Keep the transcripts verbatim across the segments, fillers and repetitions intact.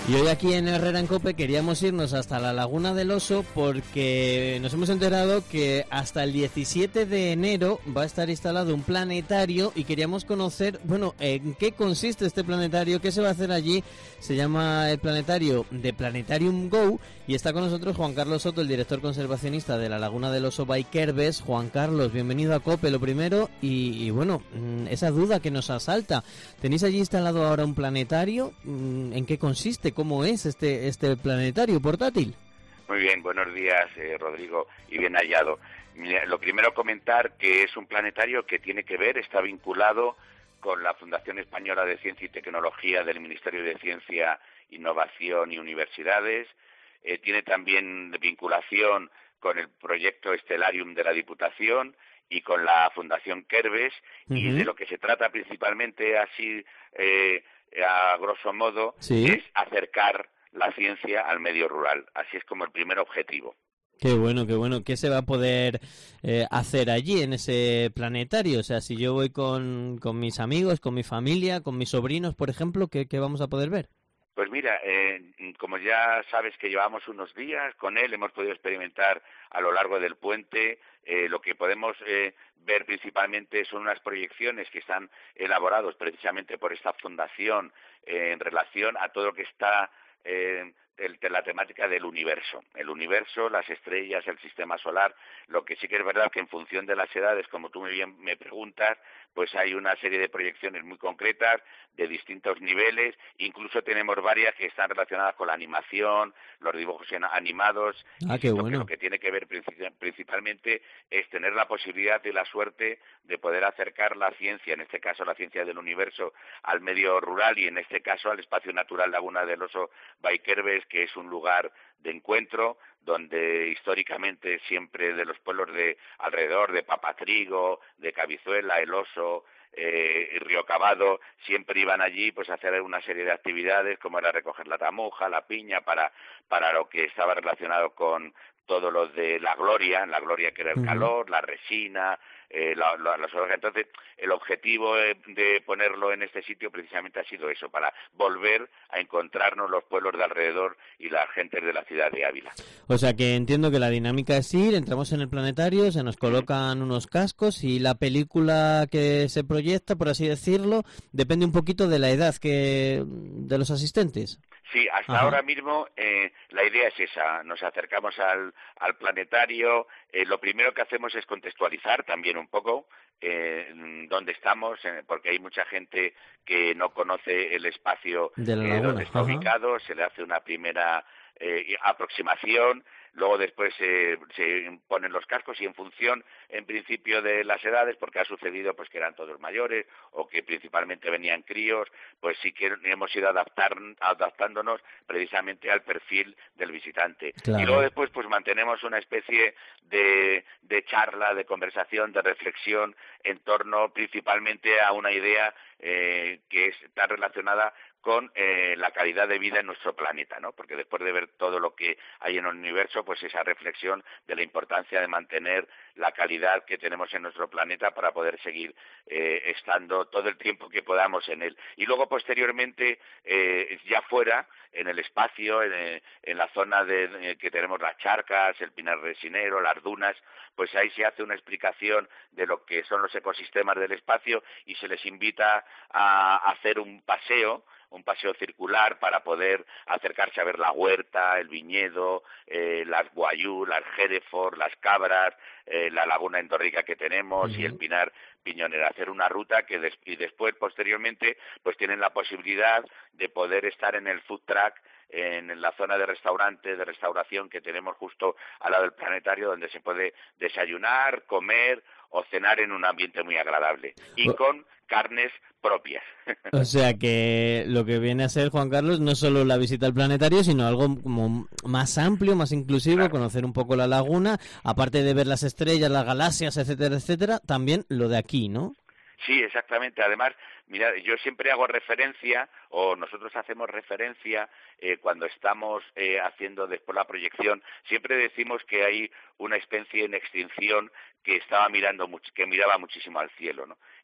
Y hoy aquí en Herrera en Cope queríamos irnos hasta la Laguna del Oso porque nos hemos enterado que hasta el diecisiete de enero va a estar instalado un planetario y queríamos conocer, bueno, en qué consiste este planetario, qué se va a hacer allí. Se llama el planetario de Planetarium Go y está con nosotros Juan Carlos Soto, el director conservacionista de la Laguna del Oso Bikerbes. Juan Carlos, bienvenido a Cope, lo primero, y, y bueno, esa duda que nos asalta. ¿Tenéis allí instalado ahora un planetario? ¿En qué consiste? ¿Cómo es este este planetario portátil? Muy bien, buenos días, eh, Rodrigo, y bien hallado. Mira, lo primero comentar que es un planetario que tiene que ver, está vinculado con la Fundación Española de Ciencia y Tecnología del Ministerio de Ciencia, Innovación y Universidades. Eh, tiene también vinculación con el proyecto Stellarium de la Diputación y con la Fundación Kerbes, uh-huh. Y de lo que se trata principalmente, así eh, a grosso modo, sí. es acercar la ciencia al medio rural. Así es como el primer objetivo. Qué bueno, qué bueno. ¿Qué se va a poder eh, hacer allí en ese planetario? O sea, si yo voy con, con mis amigos, con mi familia, con mis sobrinos, por ejemplo, ¿qué, qué vamos a poder ver? Pues mira, eh, como ya sabes que llevamos unos días con él, hemos podido experimentar a lo largo del puente. Eh, lo que podemos eh, ver principalmente son unas proyecciones que están elaborados precisamente por esta fundación eh, en relación a todo lo que está eh, el, la temática del universo. El universo, las estrellas, el sistema solar. Lo que sí que es verdad que en función de las edades, como tú muy bien me preguntas, pues hay una serie de proyecciones muy concretas de distintos niveles. Incluso tenemos varias que están relacionadas con la animación, los dibujos animados. Ah, qué bueno. Que lo que tiene que ver principalmente es tener la posibilidad y la suerte de poder acercar la ciencia, en este caso la ciencia del universo, al medio rural y en este caso al espacio natural Laguna del Oso Bikerbes, que es un lugar de encuentro donde históricamente siempre de los pueblos de alrededor de Papatrigo, de Cabizuela, El Oso, eh, y Río Cavado, siempre iban allí pues a hacer una serie de actividades como era recoger la tamuja, la piña, para, para lo que estaba relacionado con todo lo de la gloria, la gloria que era el calor, uh-huh. la resina, eh, la, la, las hojas. Entonces, el objetivo de, de ponerlo en este sitio precisamente ha sido eso, para volver a encontrarnos los pueblos de alrededor y las gentes de la ciudad de Ávila. O sea que entiendo que la dinámica es ir, entramos en el planetario, se nos colocan unos cascos y la película que se proyecta, por así decirlo, depende un poquito de la edad que de los asistentes. Sí, hasta Ajá. ahora mismo eh, la idea es esa. Nos acercamos al, al planetario. Eh, lo primero que hacemos es contextualizar también un poco eh, dónde estamos, eh, porque hay mucha gente que no conoce el espacio de la eh, donde está Ajá. ubicado. Se le hace una primera eh, aproximación. Luego después eh, se ponen los cascos y en función, en principio, de las edades, porque ha sucedido pues que eran todos mayores o que principalmente venían críos, pues sí que hemos ido adaptar, adaptándonos precisamente al perfil del visitante. Claro. Y luego después pues mantenemos una especie de, de charla, de conversación, de reflexión en torno principalmente a una idea eh, que está relacionada con eh, la calidad de vida en nuestro planeta, ¿no? Porque después de ver todo lo que hay en el universo, pues esa reflexión de la importancia de mantener la calidad que tenemos en nuestro planeta para poder seguir eh, estando todo el tiempo que podamos en él. Y luego, posteriormente, eh, ya fuera, en el espacio, en, en la zona de, de que tenemos las charcas, el pinar resinero, las dunas, pues ahí se hace una explicación de lo que son los ecosistemas del espacio y se les invita a hacer un paseo, un paseo circular para poder acercarse a ver la huerta, el viñedo, eh, las guayú, las Hereford, las cabras, eh, la laguna endorrica que tenemos uh-huh. y el pinar piñonero. Hacer una ruta que des- y después, posteriormente, pues tienen la posibilidad de poder estar en el food truck en la zona de restaurante, de restauración que tenemos justo al lado del planetario, donde se puede desayunar, comer o cenar en un ambiente muy agradable y con carnes propias. O sea que lo que viene a ser, Juan Carlos, no solo la visita al planetario, sino algo como más amplio, más inclusivo, claro. Conocer un poco la laguna, aparte de ver las estrellas, las galaxias, etcétera, etcétera, también lo de aquí, ¿no? Sí, exactamente. Además, mira, yo siempre hago referencia, o nosotros hacemos referencia, eh, cuando estamos eh, haciendo después la proyección, siempre decimos que hay una especie en extinción que estaba mirando much- que miraba muchísimo al cielo, ¿no?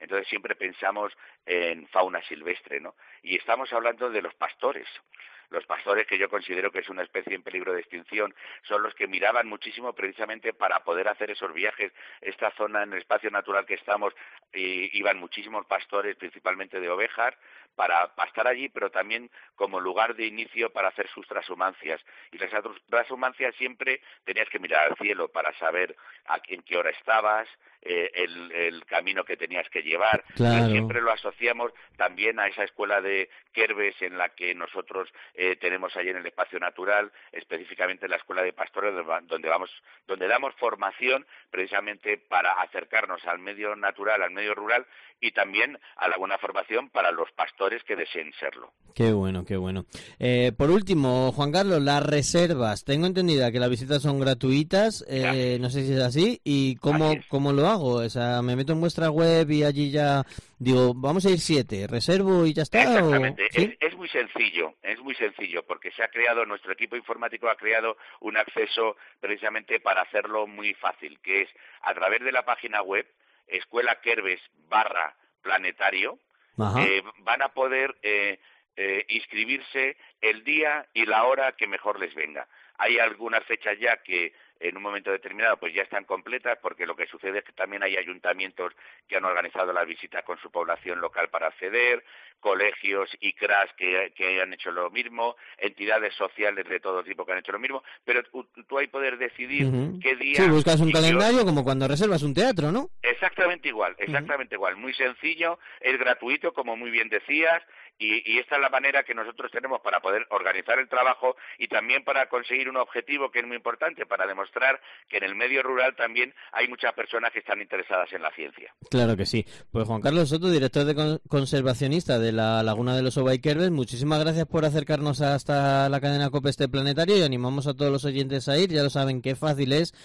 entonces siempre pensamos en fauna silvestre, ¿no? Y estamos hablando de los pastores. Los pastores, que yo considero que es una especie en peligro de extinción, son los que miraban muchísimo precisamente para poder hacer esos viajes. Esta zona, en el espacio natural que estamos, eh, iban muchísimos pastores, principalmente de ovejas, para pastar allí, pero también como lugar de inicio para hacer sus transhumancias. Y las transhumancias siempre tenías que mirar al cielo para saber a, en qué hora estabas, eh, el, el camino que tenías que llevar. Claro. Siempre lo asociamos también a esa escuela de Kerbes en la que nosotros eh, tenemos allí en el espacio natural, específicamente en la escuela de pastores, donde vamos, donde damos formación precisamente para acercarnos al medio natural, al medio rural, y también a alguna formación para los pastores que deseen serlo. Qué bueno, qué bueno. Eh, por último, Juan Carlos, las reservas. Tengo entendida que las visitas son gratuitas, eh, no sé si es así, y cómo, Así es. cómo lo hago. O sea, me meto en vuestra web y allí ya digo, vamos a ir siete, reservo y ya está. Exactamente, ¿o? ¿Sí? es, es muy sencillo, es muy sencillo, porque se ha creado, nuestro equipo informático ha creado un acceso precisamente para hacerlo muy fácil, que es a través de la página web, Escuela Kerbes barra planetario, eh, van a poder eh, eh, inscribirse el día y la hora que mejor les venga. Hay algunas fechas ya que en un momento determinado pues ya están completas, porque lo que sucede es que también hay ayuntamientos que han organizado las visitas con su población local para acceder, colegios y C R A S que, que han hecho lo mismo, entidades sociales de todo tipo que han hecho lo mismo, pero tú, tú ahí poder decidir uh-huh. qué día... Sí, buscas un calendario yo... como cuando reservas un teatro, ¿no? Exactamente igual, exactamente uh-huh. igual, muy sencillo, es gratuito, como muy bien decías, y, y esta es la manera que nosotros tenemos para poder organizar el trabajo y también para conseguir un objetivo que es muy importante, para demostrar que en el medio rural también hay muchas personas que están interesadas en la ciencia. Claro que sí. Pues Juan Carlos Soto, director de con- conservacionista de la Laguna de los Oba y Kerbes, muchísimas gracias por acercarnos hasta la cadena COPE este planetario, y animamos a todos los oyentes a ir. Ya lo saben, qué fácil es,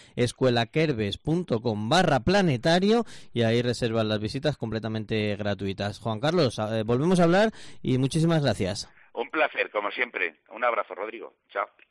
escuelakerbes.com barra planetario, y ahí reservan las visitas completamente gratuitas. Juan Carlos, eh, volvemos a hablar y muchísimas gracias. Un placer, como siempre. Un abrazo, Rodrigo. Chao.